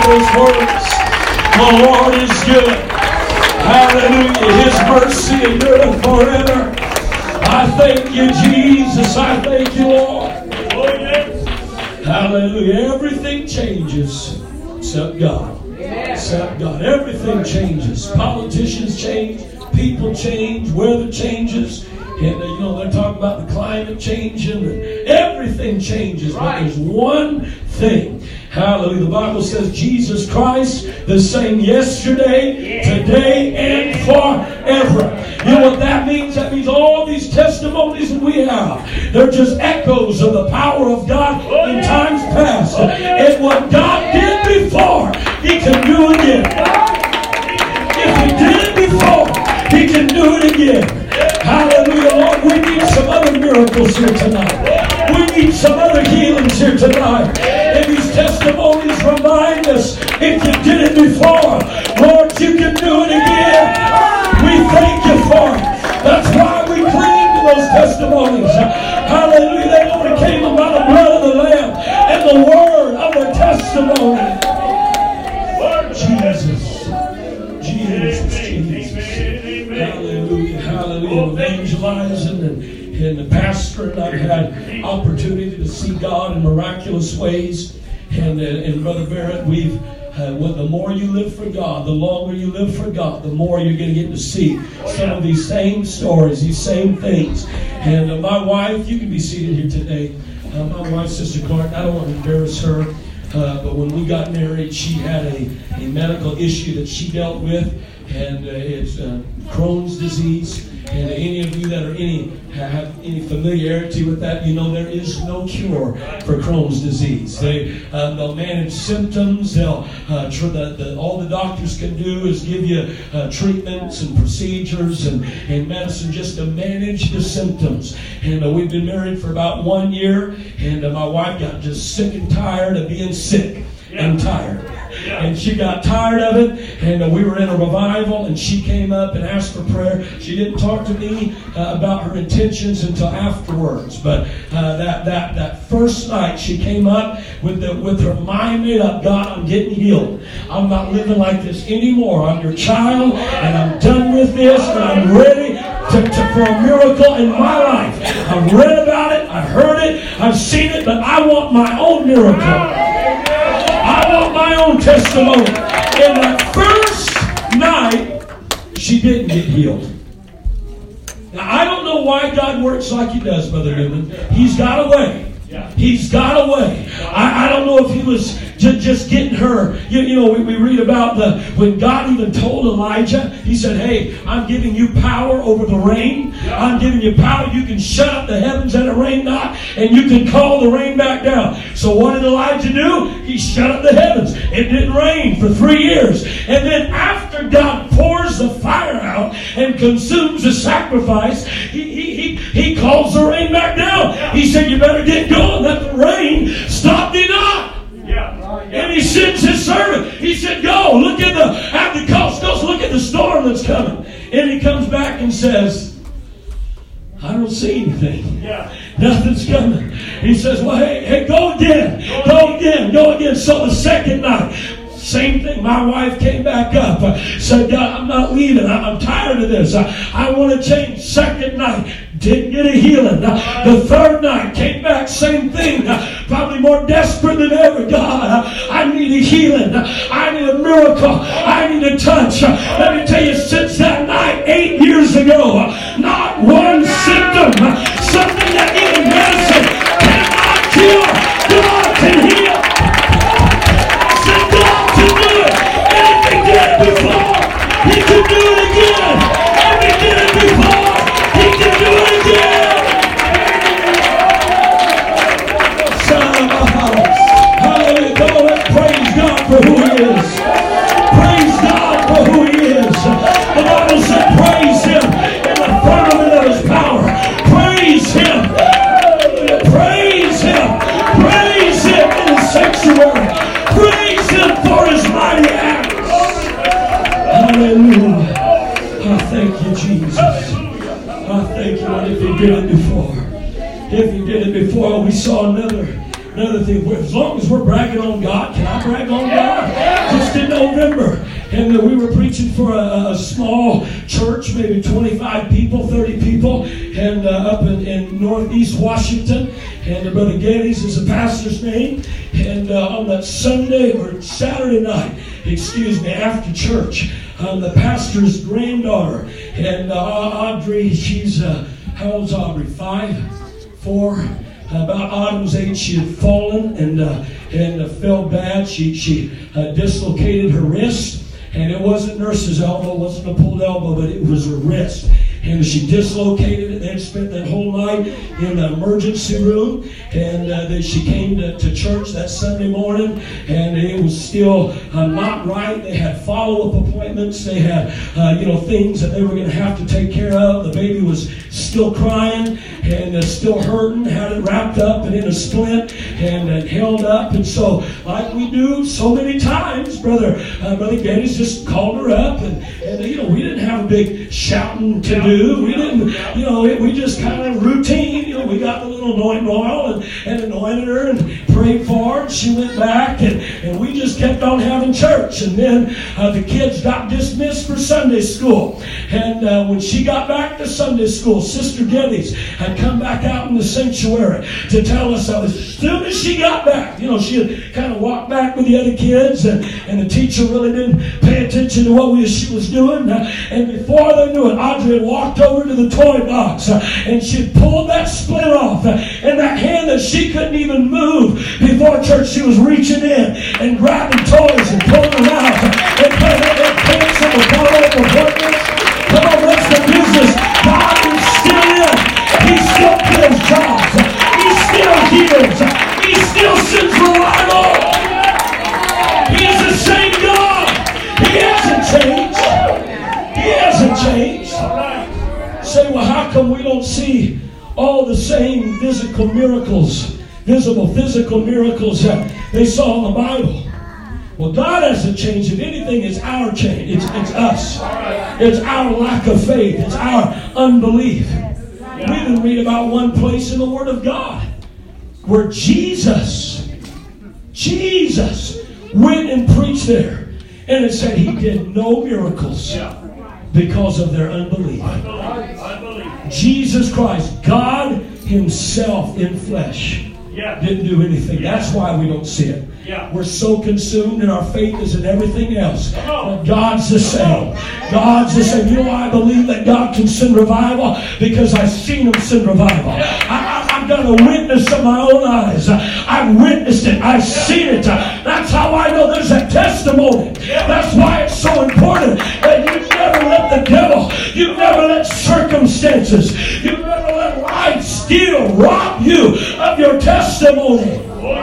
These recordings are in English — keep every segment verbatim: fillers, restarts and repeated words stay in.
those words. The Lord is good. Hallelujah. His mercy endureth forever. I thank you, Jesus. I thank you, Lord. Hallelujah. Everything changes except God. Except God. Everything changes. Politicians change. People change. Weather changes. And uh, you know, they're talking about the climate changing. And everything changes. But there's one thing. Hallelujah. The Bible says Jesus Christ, the same yesterday, today, and forever. You know what that means? That means all these testimonies that we have, they're just echoes of the power of God in times past. And what God did before, He can do again. If He did it before, He can do it again. Hallelujah. Lord, we need some other miracles here tonight. We need some other healings here tonight. And these testimonies remind us, if you did it before, Lord, you can do it again. We thank you for it. That's why we cling to those testimonies. Hallelujah. They overcame them by the blood of the Lamb and the word of their testimony. Jesus. Jesus. Jesus. Hallelujah. Hallelujah. Evangelizing and, and the pastor and I've had opportunity to see God in miraculous ways. And, uh, and Brother Barrett, we've uh, well, the more you live for God, the longer you live for God, the more you're going to get to see some of these same stories, these same things. And uh, my wife, you can be seated here today. Uh, my wife, Sister Clark, I don't want to embarrass her, uh, but when we got married, she had a, a medical issue that she dealt with, and uh, it's uh, Crohn's disease. And any of you that are any have any familiarity with that, you know there is no cure for Crohn's disease. They uh, they'll manage symptoms. They'll uh, tr- the, the, all the doctors can do is give you uh, treatments and procedures and, and medicine just to manage the symptoms. And uh, we've been married for about one year, and uh, my wife got just sick and tired of being sick and tired. And she got tired of it, and uh, we were in a revival, and she came up and asked for prayer. She didn't talk to me uh, about her intentions until afterwards, but uh, that that that first night she came up with the with her mind made up. God, I'm getting healed. I'm not living like this anymore. I'm your child, and I'm done with this, and I'm ready to, to, for a miracle in my life. I've read about it, I've heard it, I've seen it, but I want my own miracle. I want my own testimony. And that first night, she didn't get healed. Now, I don't know why God works like He does, Brother Newman. He's got a way. He's got a way. I, I don't know if He was just, just getting her. You, you know, we, we read about the when God even told Elijah, He said, hey, I'm giving you power over the rain. I'm giving you power. You can shut up the heavens and it rain not, and you can call the rain back down. So what did Elijah do? He shut up the heavens. It didn't rain for three years. And then after God pours the fire out and consumes the sacrifice, he, he, he, he calls the rain back down. He said, you better get going. Let the rain stop thee not. And He sends His servant. He said, go, look at the, at the coast. Go look at the storm that's coming. And he comes back and says, I don't see anything. Yeah. Nothing's coming. He says, well, hey, hey, go again. Go again. Go again. So the second night, same thing. My wife came back up. Uh, said, God, I'm not leaving. I, I'm tired of this. I, I want to change. Second night, didn't get a healing. Uh, the third night, came back, same thing. Uh, probably more desperate than ever. God, uh, I need a healing. Uh, I need a miracle. I need a touch. Uh, let me tell you, since that night, eight years ago, uh, not one symptom, uh, something that even medicine cannot cure, God can heal. Before, He can do it again. And He did it before, He can do it again. Son of a house. Hallelujah. Come on, let's praise God for who He is. Praise God for who He is. The Bible said praise Him in the firmament of His power. Praise Him. Praise Him. Praise Him in His sanctuary. Praise Him for His mighty acts. Hallelujah. I thank you, Jesus. I thank you, Lord, if He did it before. If He did it before, we saw another another thing. As long as we're bragging on God, can I brag on God? uh, we were preaching for a, a small church, maybe twenty-five people, thirty people, and uh, up in, in northeast Washington. And uh, Brother Geddes is the pastor's name. And uh, on that Sunday or Saturday night, excuse me, after church, um, the pastor's granddaughter, and uh, Audrey, she's, uh, how old's Audrey? Five? Four? About Autumn's age, she had fallen and uh, and uh, felt bad. She she uh, dislocated her wrist, and it wasn't nurse's elbow, it wasn't a pulled elbow, but it was her wrist. And she dislocated it, and spent that whole night in the emergency room. And uh, then she came to, to church that Sunday morning, and it was still uh, not right. They had follow-up appointments. They had, uh, you know, things that they were going to have to take care of. The baby was still crying and uh, still hurting. Had it wrapped up and in a splint and uh, held up. And so, like we do so many times, brother, uh, brother Geddes just called her up, and, and you know, we didn't have a big shouting to do. We didn't, you know, it, we just kind of routine. You know, we got the little anointing oil and, and anointed her and prayed for her. And she went back, and, and we just kept on having church. And then uh, the kids got dismissed for Sunday school. And uh, when she got back to Sunday school, Sister Geddes had come back out in the sanctuary to tell us that as soon as she got back, you know, she had kind of walked back with the other kids, and, and the teacher really didn't pay attention to what we, she was doing. Uh, and before they knew it, Audrey had walked over to the toy box, uh, and she pulled that splint off, uh, and that hand that she couldn't even move before church, she was reaching in and grabbing toys and pulling them out, uh, and putting them in pants and the follow-up appointments. Come on, that's the business. God is still in. He still kills jobs. He still heals. He still sends revival. He is the same God. He hasn't changed. He hasn't changed. Say, well, how come we don't see all the same physical miracles, visible physical miracles that they saw in the Bible? Well, God hasn't changed. If anything, it's our change. It's, it's us. It's our lack of faith. It's our unbelief. We even read about one place in the Word of God where Jesus, Jesus went and preached there. And it said he did no miracles because of their unbelief. Jesus Christ, God himself in flesh, didn't do anything. That's why we don't see it. We're so consumed in our faith as in everything else. But God's the same. God's the same. You know why I believe that God can send revival? Because I've seen him send revival. I, I, I've got a witness of my own eyes. I've witnessed it. I've seen it. That's how I know there's a testimony. That's why it's so important that you never let the devil, you never let circumstances, you never let life steal, rob you of your testimony.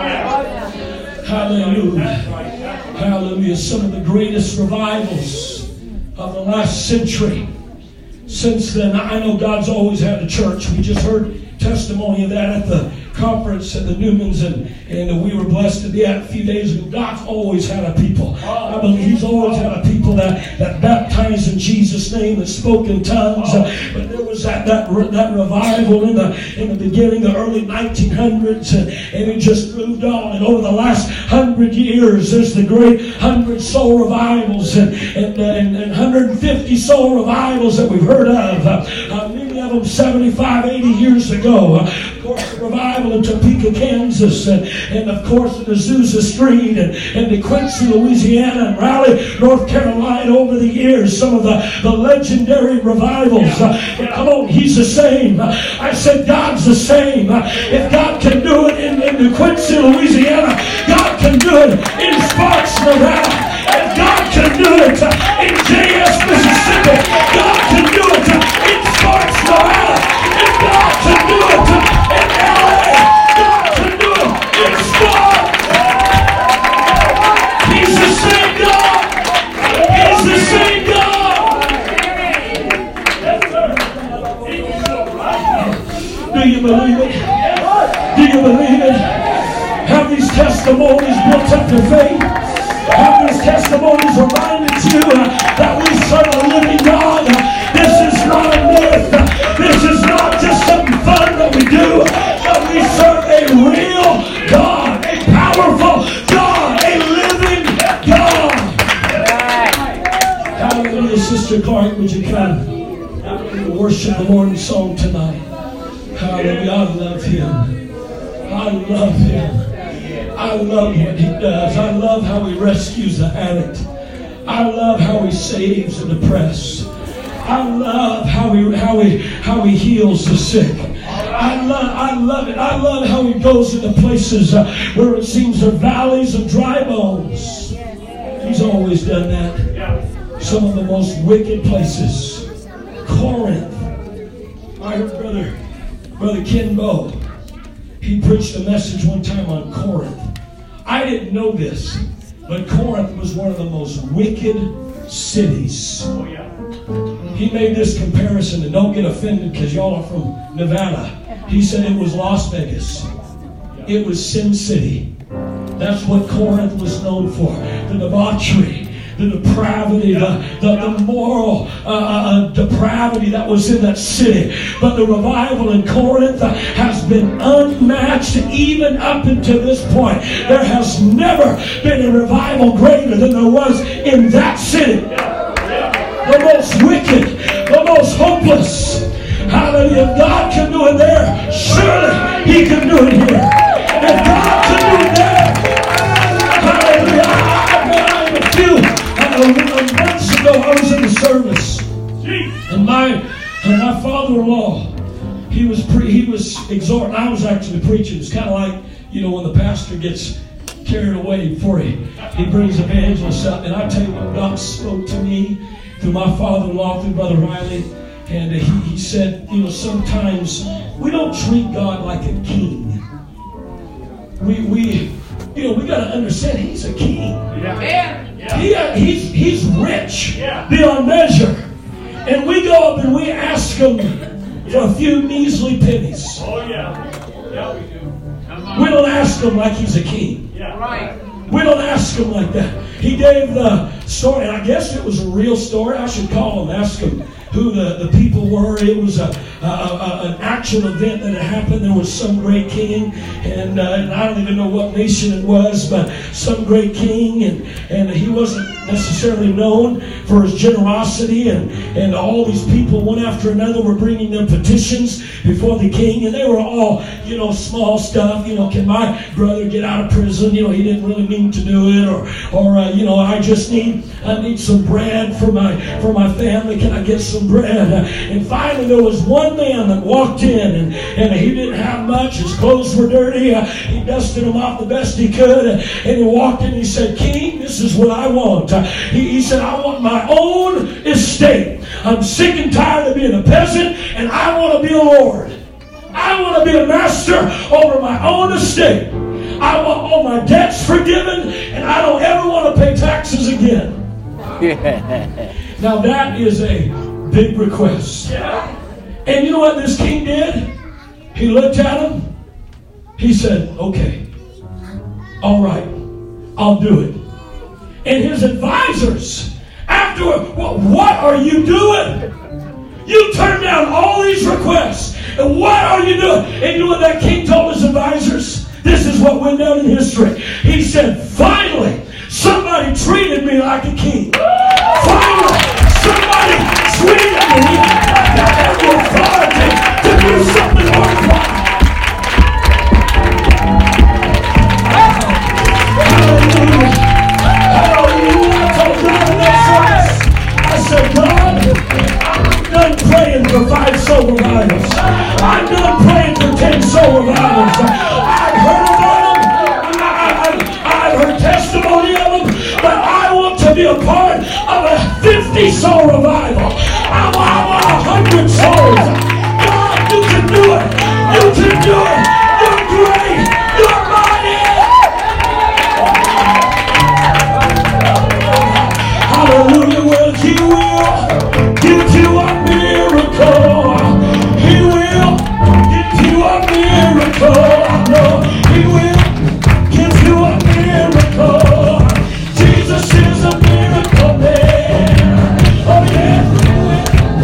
Hallelujah. Hallelujah. Some of the greatest revivals of the last century. Since then, I know God's always had a church. We just heard testimony of that at the conference at the Newmans, and, and we were blessed to be at a few days ago. God's always had a people. I believe he's always had a people that, that baptized in Jesus' name, that spoke in tongues. Uh, but there was that, that that revival in the in the beginning, the early nineteen hundreds, and, and it just moved on. And over the last hundred years, there's the great hundred soul revivals and and, uh, and, and one hundred fifty soul revivals that we've heard of. Uh, uh, many of them seventy-five, eighty years ago. Uh, of course, the revival in Topeka, Kansas, and, and of course in Azusa Street, and, and in Quincy, Louisiana, and Raleigh, North Carolina. Over the years, some of the, the legendary revivals. Uh, but come on, he's the same. Uh, I said God's the same. Uh, if God can do it in, in Quincy, Louisiana, God can do it in Sparks, Nevada. If God can do it uh, in J S, Mississippi, God can do it uh, in Sparks, Nevada. If God can do it uh, in L A, God can do it in Sparks. He's the same God. He's the same God. Do you believe it? Do you believe it? Have these testimonies built up your faith? Have these testimonies reminded you uh, that we serve a living God? Uh, this is not a myth. Uh, this is not just something fun that we do. But we serve a real God, a powerful God, a living God. Sister Clark, would you come worship the Lord in song tonight? Hallelujah. I love Him. I love Him. I love what He does. I love how He rescues the addict. I love how He saves the depressed. I love how He how He how He heals the sick. I love I love it. I love how He goes into places uh, where it seems are valleys of dry bones. He's always done that. Some of the most wicked places. Corinth. I heard brother Brother Ken Bow. He preached a message one time on Corinth. I didn't know this, but Corinth was one of the most wicked cities. Oh, yeah. He made this comparison, and don't get offended because y'all are from Nevada. He said it was Las Vegas. It was Sin City. That's what Corinth was known for. The debauchery, the depravity, the, the, the moral uh, uh, depravity that was in that city. But the revival in Corinth uh, has been unmatched even up until this point. There has never been a revival greater than there was in that city. The most wicked, the most hopeless. Hallelujah. If God can do it there, surely He can do it here. If God can do it there, hallelujah. I, I, I, a few uh, months ago, I was in the service, and my and my father-in-law, he was pre, he was exhorting. I was actually preaching. It's kind of like, you know, when the pastor gets carried away before he he brings evangelists up. And I tell you what, God spoke to me through my father-in-law, through Brother Riley, and he, he said, you know, sometimes we don't treat God like a king. We, we you know, we got to understand He's a king. Yeah. Yeah. He, uh, he's, he's rich yeah. beyond measure. And we go up and we ask Him for a few measly pennies. Oh, yeah. Yeah, we do. We don't ask Him like He's a king. Yeah. Right. We don't ask Him like that. He gave the story, and I guess it was a real story. I should call Him, ask Him who the, the people were. It was a, a, a an actual event that had happened. There was some great king, and, uh, and I don't even know what nation it was, but some great king, and, and he wasn't necessarily known for his generosity, and, and all these people, one after another, were bringing their petitions before the king, and they were all, you know, small stuff. You know, can my brother get out of prison? You know, he didn't really mean to do it, or, or uh, you know, I just need, I need some bread for my, for my family. Can I get some bread? And finally there was one man that walked in, and, and he didn't have much. His clothes were dirty. Uh, he dusted them off the best he could, and he walked in and he said, "King, this is what I want." Uh, he, he said, "I want my own estate. I'm sick and tired of being a peasant, and I want to be a lord. I want to be a master over my own estate. I want all my debts forgiven, and I don't ever want to pay taxes again." Now that is a big request. And you know what this king did? He looked at him. He said, "Okay, all right, I'll do it." And his advisors, afterward, well, what are you doing? You turned down all these requests. And what are you doing? And you know what that king told his advisors? This is what went down in history. He said, "Finally, somebody treated me like a king. Finally, somebody treated me like I had the authority to do something worthwhile." Hallelujah. Hallelujah. I told God in that service, I said, "God, I'm done praying for five soul revivals. I'm done praying for ten soul revivals. I've heard about them. I, I, I've heard testimony of them, but I want to be a part of a fifty soul revival. I want, I want a hundred souls. God, you can do it. You can do it. You're great. You're mighty." Hallelujah. Well, He will give you a miracle. He will give you a miracle. No, He will give you a miracle. Jesus is a miracle man. Oh yeah.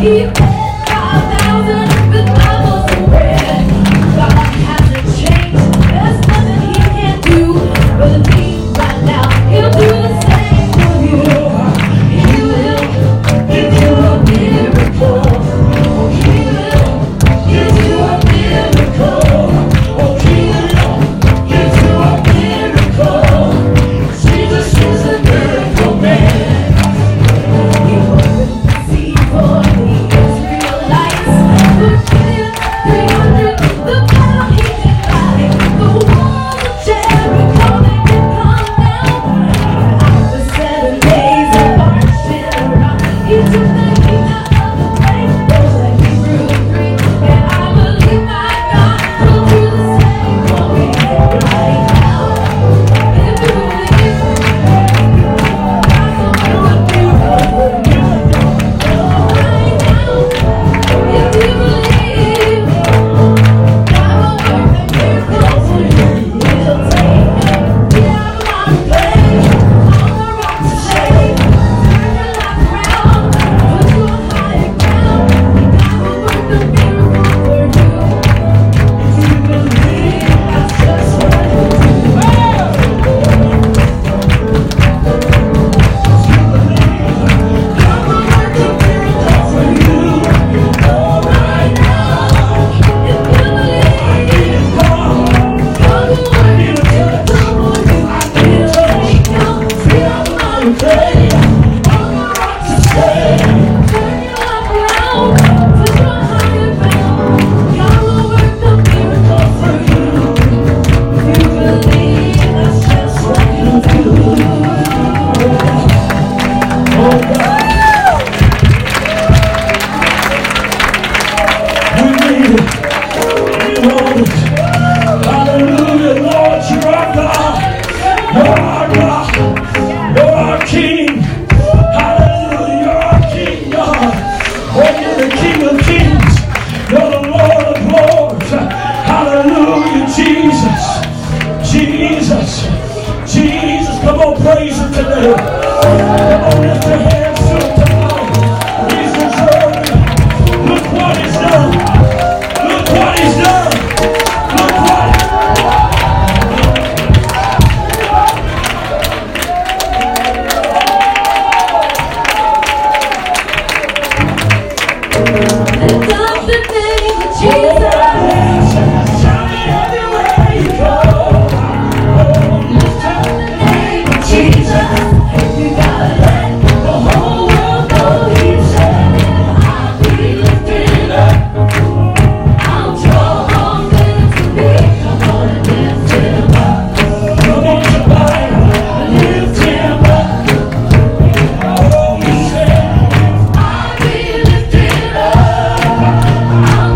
I'm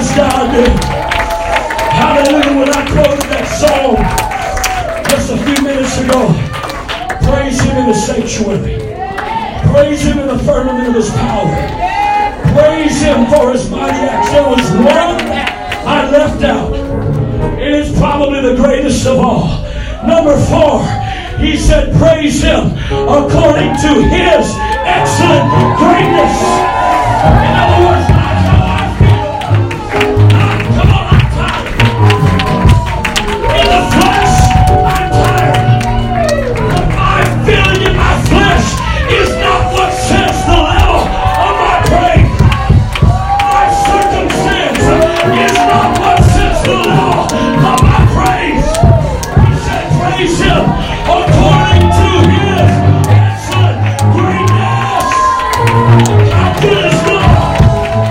Praise God. Hallelujah. When I quoted that song just a few minutes ago, praise Him in the sanctuary. Praise Him in the firmament of His power. Praise Him for His mighty acts. There was one I left out. It is probably the greatest of all. Number four, He said, praise Him according to His excellent greatness. In other words, not how I feel. Not, come on, I'm tired. In the flesh, I'm tired. But my feeling in my flesh is not what sets the level of my praise. My circumstance is not what sets the level of my praise. He said, praise Him according to His excellent greatness. How good is God?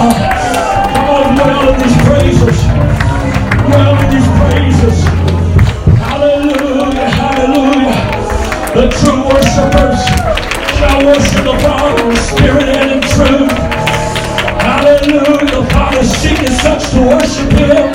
Come on, dwell in these praises. Dwell in these praises. Hallelujah, hallelujah. The true worshipers shall worship the Father in spirit and in truth. Hallelujah. The Father seeking such to worship Him.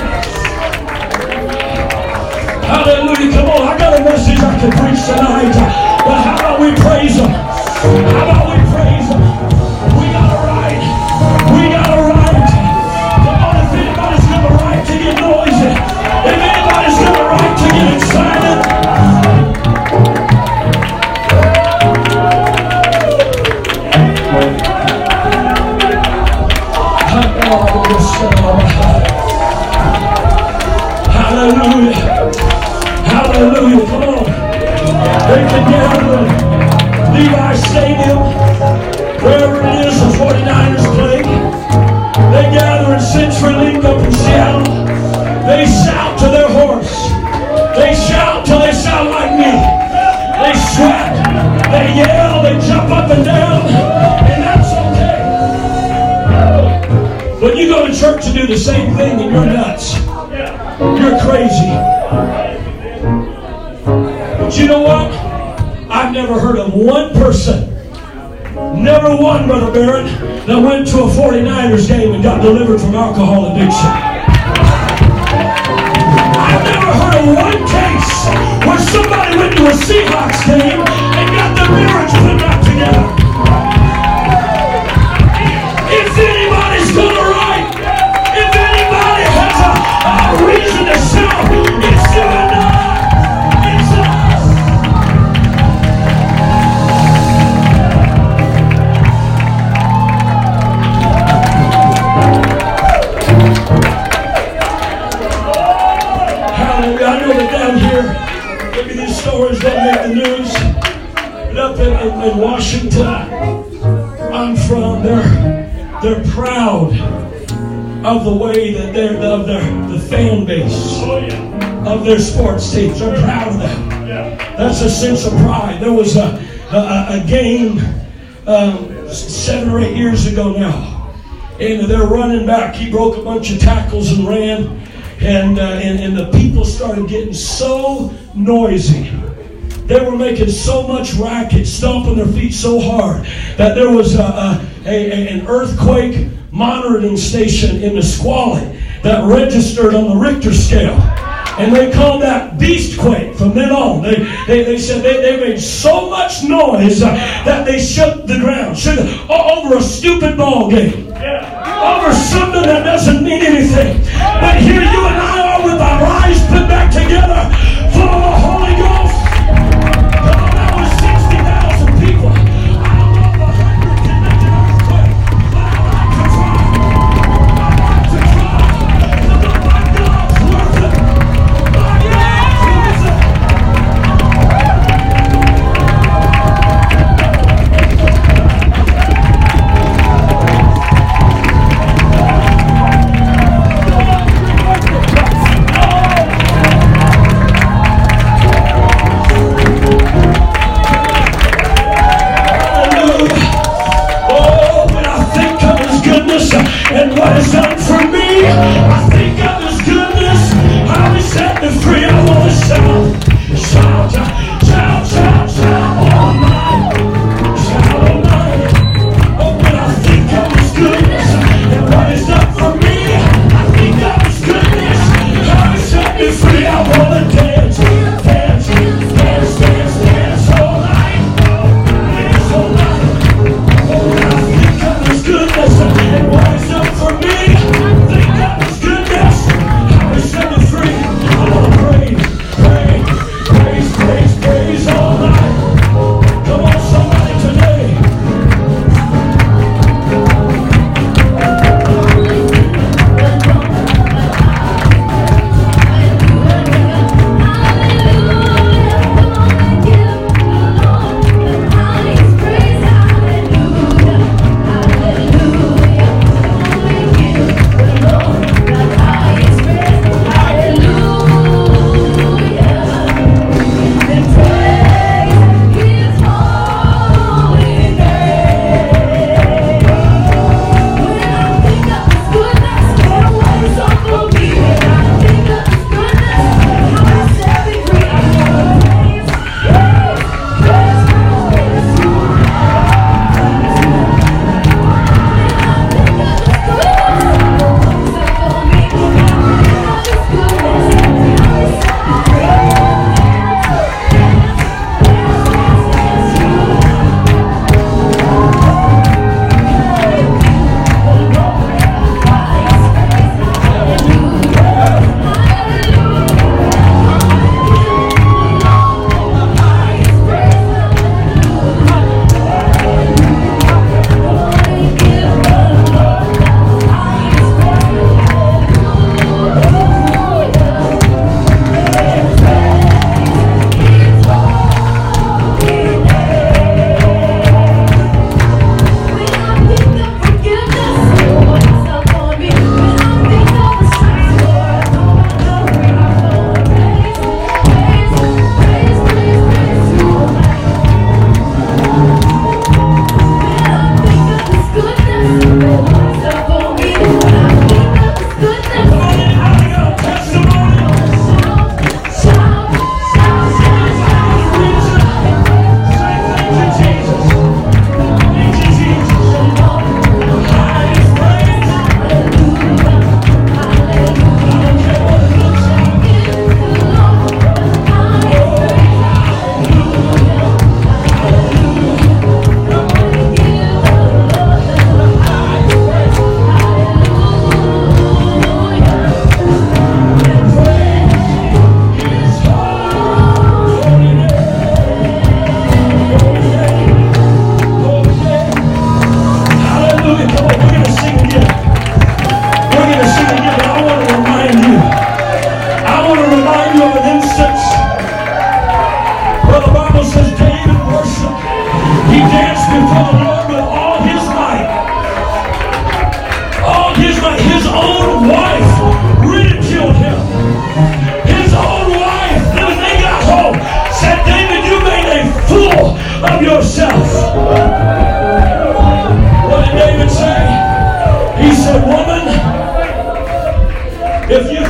Hallelujah. Come on, I got a message I can preach tonight. But how about we praise Him? How about we praise Him? We got a right. We got a right. Come on, if anybody's got a right to get noisy, if anybody's got a right to get excited, hallelujah. Hallelujah. Come on. They can gather in Levi Stadium, wherever it is the forty-niners play. They gather in CenturyLink up in Seattle. They shout to their horse. They shout till they sound like me. They sweat. They yell. They jump up and down. And that's okay. When you go to church and do the same thing and you're nuts. You're crazy. But you know what? I've never heard of one person, never one, Brother Barrett, that went to a forty-niners game and got delivered from alcohol addiction. I've never heard of one case where somebody went to a Seahawks game and got their marriage put back together. If anybody's gonna write, if anybody has a, a reason to shout, it's you and I. It's us. Hallelujah. I know that down here, maybe these stories don't make the news, but up in, in, in Washington, I'm from, they're, they're proud of the way that they're, of their, the fan base of their sports teams. They're proud of that. That's a sense of pride. There was a, a, a game um, seven or eight years ago now, and their running back, he broke a bunch of tackles and ran, and, uh, and, and the people started getting so noisy. They were making so much racket, stomping their feet so hard that there was a, a, a, an earthquake monitoring station in Nisqually that registered on the Richter scale. And they called that Beastquake from then on. They, they, they said they, they made so much noise uh, that they shook the ground. Shook, uh, over a stupid ball game. Over something that doesn't mean anything. But here you and I are with our eyes put back together, full of the Holy Ghost. Come on, that was sixty thousand people. I don't know if a hundred can make an earthquake, but I like to try. I like to try. But my God's worth it. My God's worth it. And what it's done for me, I think of His goodness, how He set me free. I want to shout, shout, shout, shout, shout all night, shout all night. Oh, when I think of His goodness and what He's done for me, I think of His goodness, how He set me free. I want to dance, dance, dance, dance, dance all night, dance all night. Oh, when I think of His goodness and what He's done for me,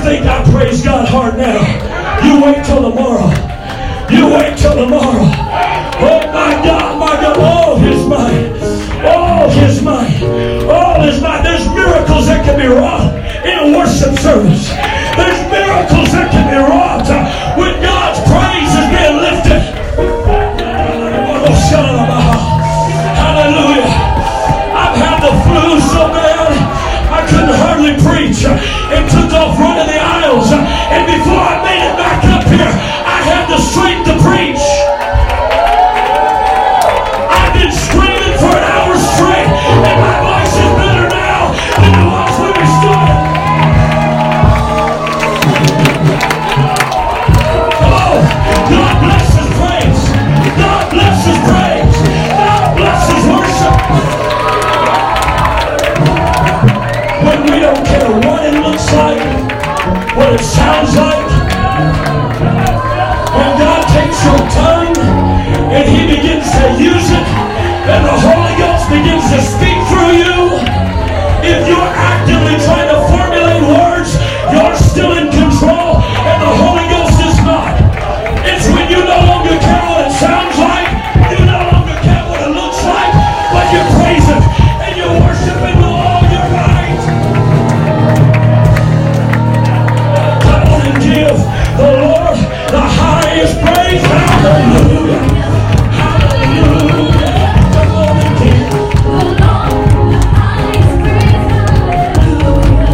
think I praise God hard now. You wait till tomorrow. You wait till tomorrow. Oh my God, my God, all His might. All His might. All His might. There's miracles that can be wrought in a worship service. There's miracles that can be wrought when God's praise is being lifted. Hallelujah. I've had the flu so bad I couldn't hardly preach and took off running the aisles. And before I made it back up here, I had the strength to preach. I've been screaming for an hour straight, and my voice is better now than it was when we started. Oh, God bless His praise. God bless His praise. God bless His worship. When we don't care what it looks like, what it sounds like, when God takes your tongue and He begins to use it, and the Holy Ghost begins to speak through you, if you're actively trying to formulate words, you're still in control, and the Holy Ghost is not. It's when you no longer care what it sounds like, you no longer care what it looks like, but you praise Him and you worship Him with all your might. Come on and give the Lord the highest praise. Hallelujah. Hallelujah. Come on and give the Lord the highest praise. Hallelujah.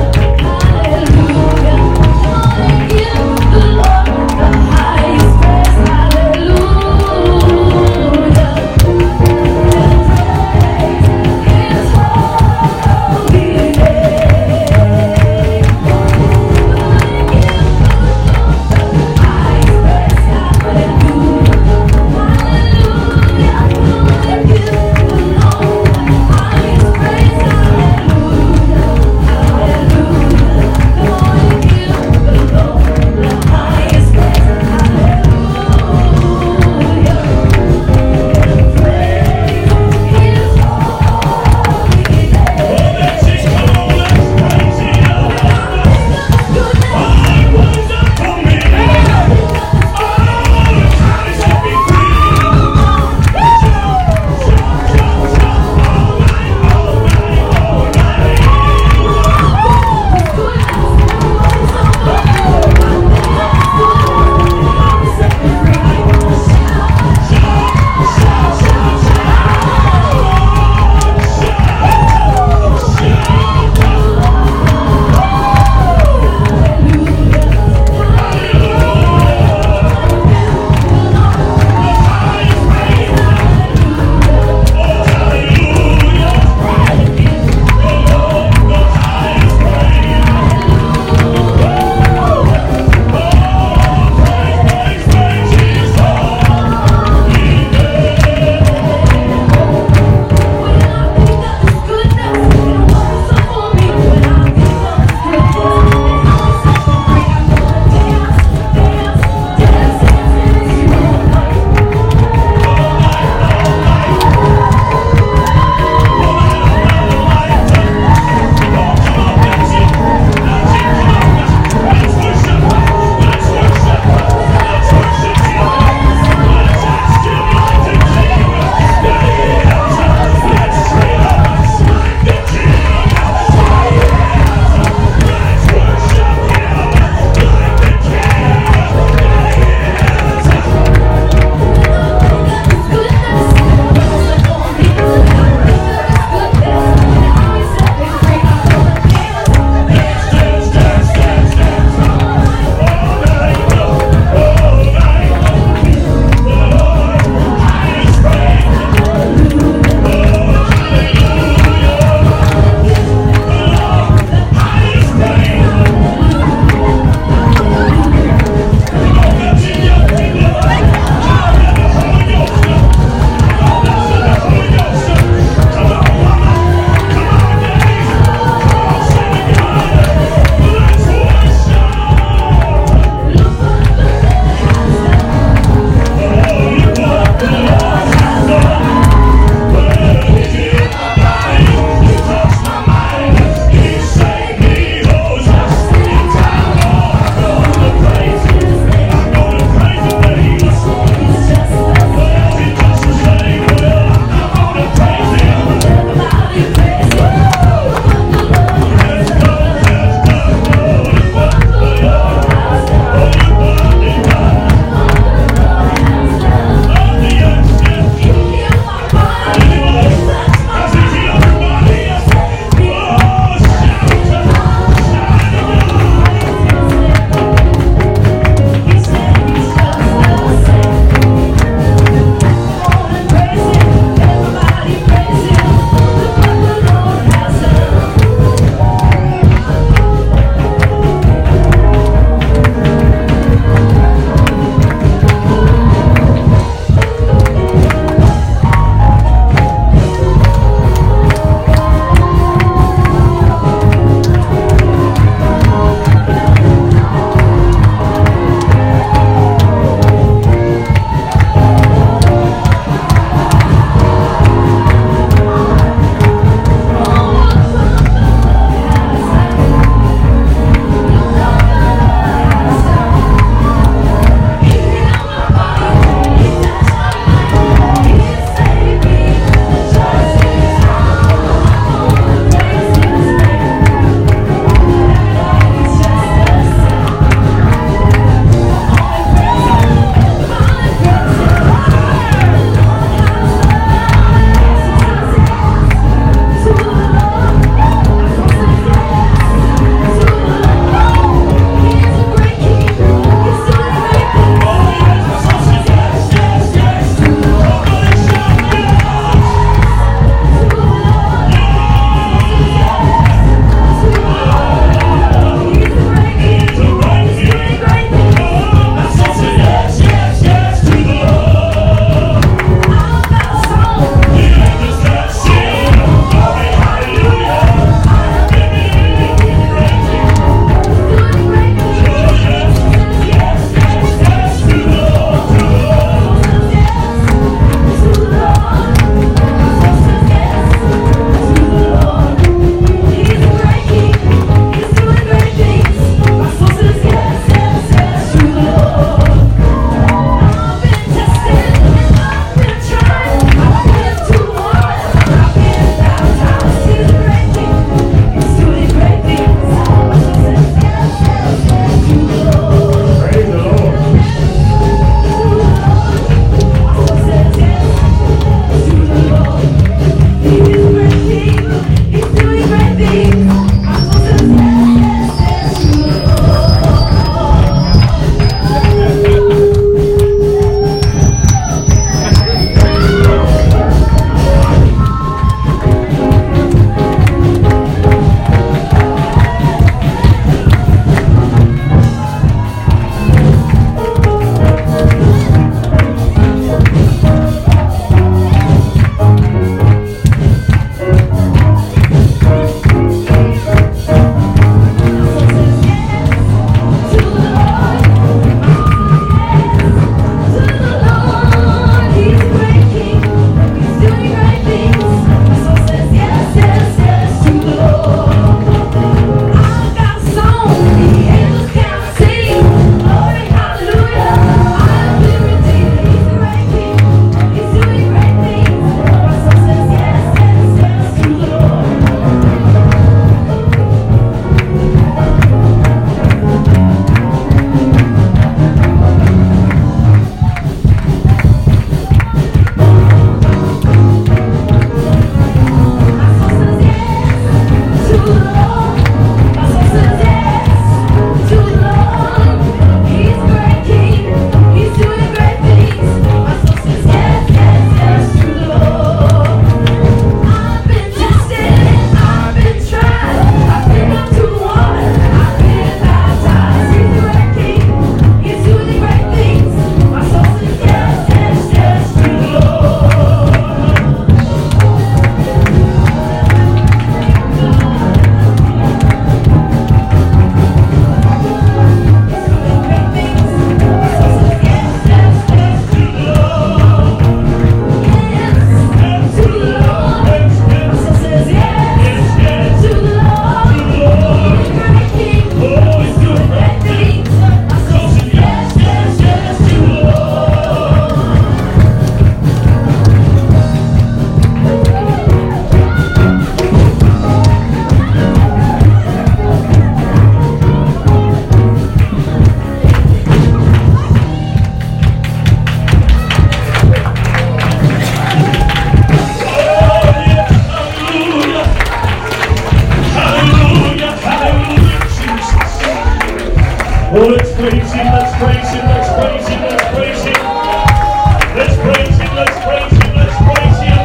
Oh, let's praise Him, let's praise Him, let's praise Him, let's praise Him. Let's praise Him, let's praise Him, let's praise Him.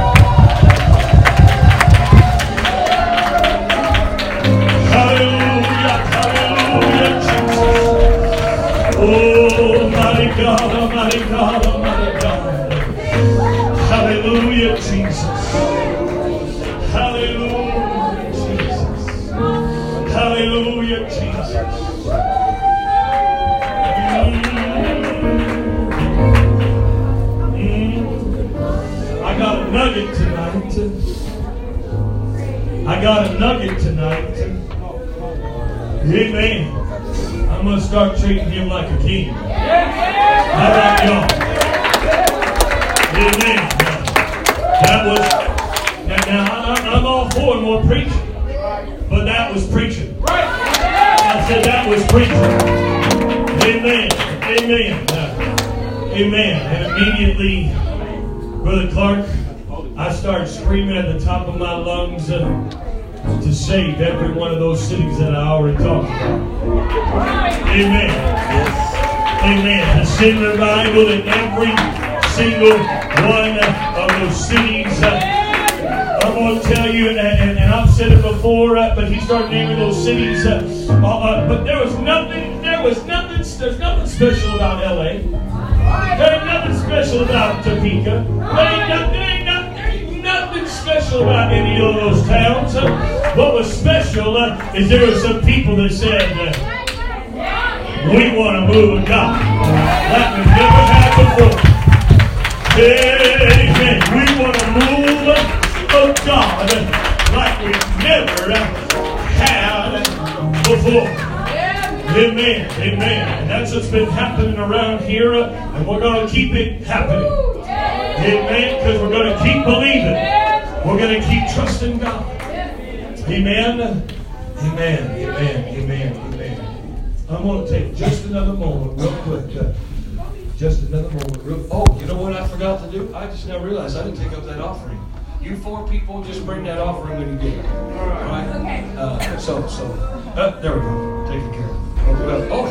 Hallelujah, hallelujah, Jesus. Oh, mighty God, almighty God, almighty God. Hallelujah, Jesus. Hallelujah, Jesus. Hallelujah, Jesus. I got a nugget tonight. I got a nugget tonight. Amen. I'm going to start treating him like a king. How about y'all? Amen. That was, now, now I'm, I'm all for more preaching, but that was preaching. I said that was preaching. Amen. Amen. Uh, amen. And immediately, Brother Clark, I started screaming at the top of my lungs uh, to save every one of those cities that I already talked about. Amen. Amen. To send revival in every single one of those cities. Uh, I'm going to tell you, and, and, and I've said it before, uh, but he started naming those cities. Uh, uh, but there was nothing, there was nothing, there's nothing special about L A. There ain't nothing special about Topeka. There ain't nothing, there ain't nothing, there ain't nothing special about any of those towns. Uh, what was special uh, is there were some people that said, uh, we want to move of God like we've never had before. Amen. We want to move of God like we've never had before. Amen. Amen. And that's what's been happening around here, uh, and we're going to keep it happening. Amen. Because we're going to keep believing. We're going to keep trusting God. Amen. Amen. Amen. Amen. Amen. I'm going to take just another moment, real quick. Uh, just another moment. Real, oh, you know what I forgot to do? I just now realized I didn't take up that offering. You four people, just bring that offering when you get it. All right? Okay. Uh, so, so, uh, there we go. Taken care of. Oh,